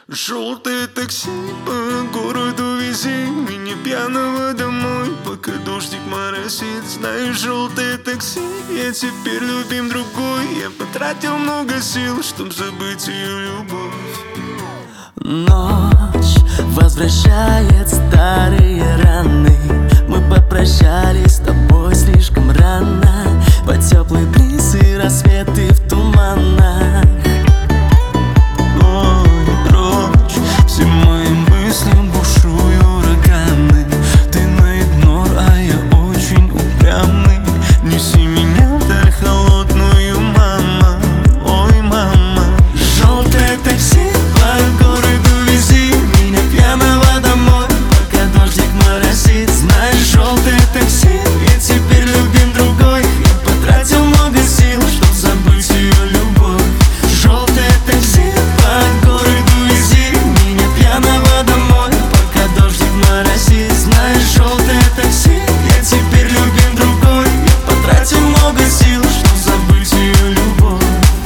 Желтое такси по городу, вези меня пьяного домой, пока дождик моросит. Знаешь, желтое такси, я теперь любим другой. Я потратил много сил, чтоб забыть ее любовь. Ночь возвращает старые раны. Мы попрощались с тобой слишком рано. Под теплый бриз и рассветы в туманах. Все мои мысли бушуют ураганы. Ты на игнор, а я очень упрямый. Неси меня вдаль холодную, мама. Ой, мама. Желтое такси по городу, вези меня пьяного домой, пока дождик моросит. Знаешь, желтое такси, я теперь любим другой. Я потратил много сил, чтоб забыть ее любовь. Желтое такси по городу, вези меня пьяного домой, пока дождик моросит. Знаешь, желтое такси, я теперь любим другой. Я потратил много сил, чтоб забыть ее любовь.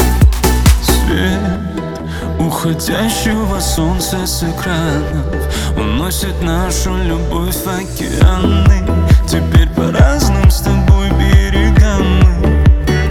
Свет уходящего солнца с экранов уносит нашу любовь в океаны. Теперь по разным с тобой берегам мы.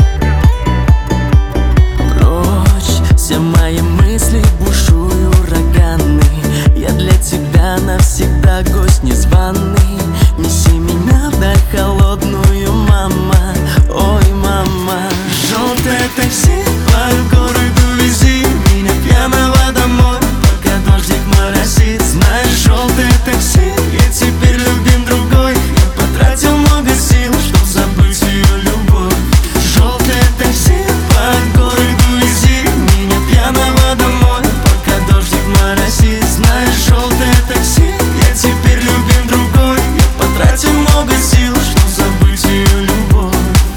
Прочь все мои мысли, бушуют ураганы. Я для тебя навсегда гость незваный. Неси меня вдаль холодную, мама. Ой, мама. Желтое такси по городу, вези меня пьяного домой, пока дождик моросит. Знаешь, желтое такси, я теперь любим другой. Я потратил много сил, чтоб забыть ее любовь. Желтое такси по городу, вези меня пьяного домой, пока дождик моросит. Знаешь, желтое такси, я теперь любим другой. Я потратил много сил, чтоб забыть ее любовь.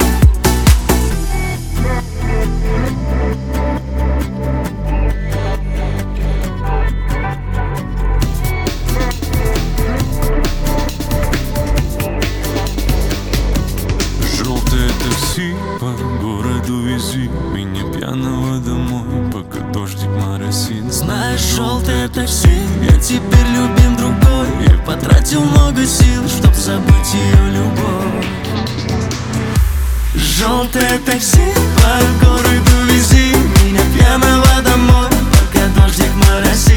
Желтое такси по городу, вези меня пьяного домой, пока дождик моросит. Знаешь, желтое такси, я теперь любим другой. Я потратил много сил, чтоб забыть ее любовь. Желтое такси по городу, вези меня пьяного домой, пока дождик моросит.